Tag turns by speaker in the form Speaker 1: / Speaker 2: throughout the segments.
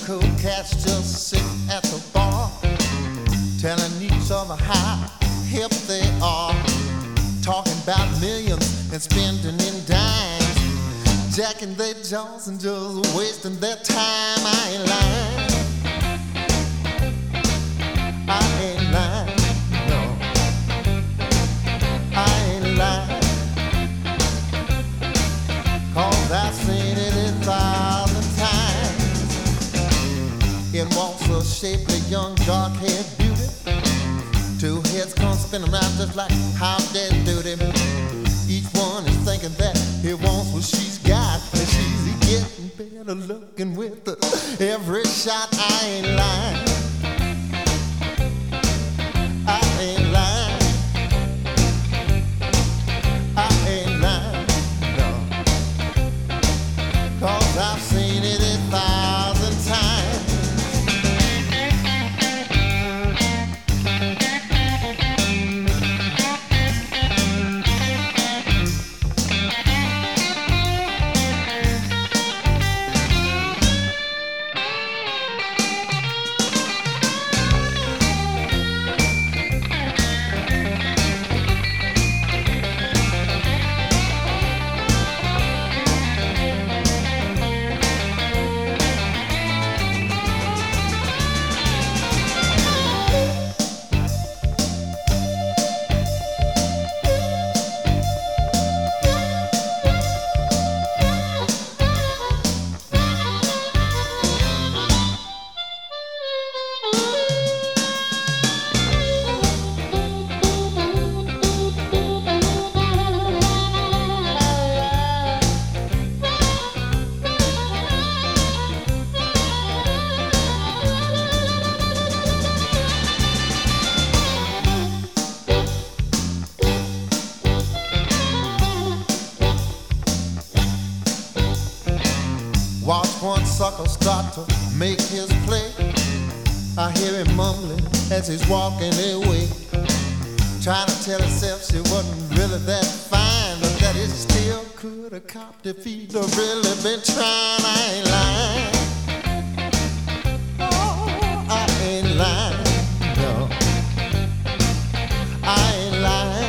Speaker 1: cool cats just sit at the bar, telling each other how hip they are, talking about millions and spending in dimes, jacking their jaws and just wasting their time. I ain't lying. I ain't lying. No, I ain't lying. 'Cause I've seen it 1,000 times. It wants a shapely young dark-haired beauty. Two heads come spinning around just like how they do them. Each one is thinking that he wants what she's got, and she's getting better looking with every shot. I ain't lying. I ain't lying. I ain't lying. No. 'Cause I've seen it 1,000 times. Watch one sucker start to make his play. I hear him mumbling as he's walking away, trying to tell himself she wasn't really that fine, but that he still could have copped if he'd have really been trying. I ain't lying. Oh, I ain't lying. No, I ain't lying.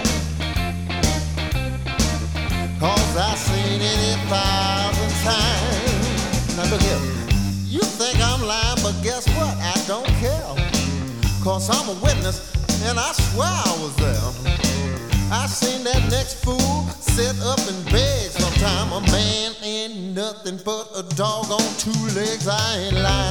Speaker 1: 'Cause I've seen it 1,000 times. Now look here, you think I'm lying, but guess what? I don't care. 'Cause I'm a witness, and I swear I was there. I seen that next fool sit up and beg sometime. A man ain't nothing but a dog on two legs. I ain't lying.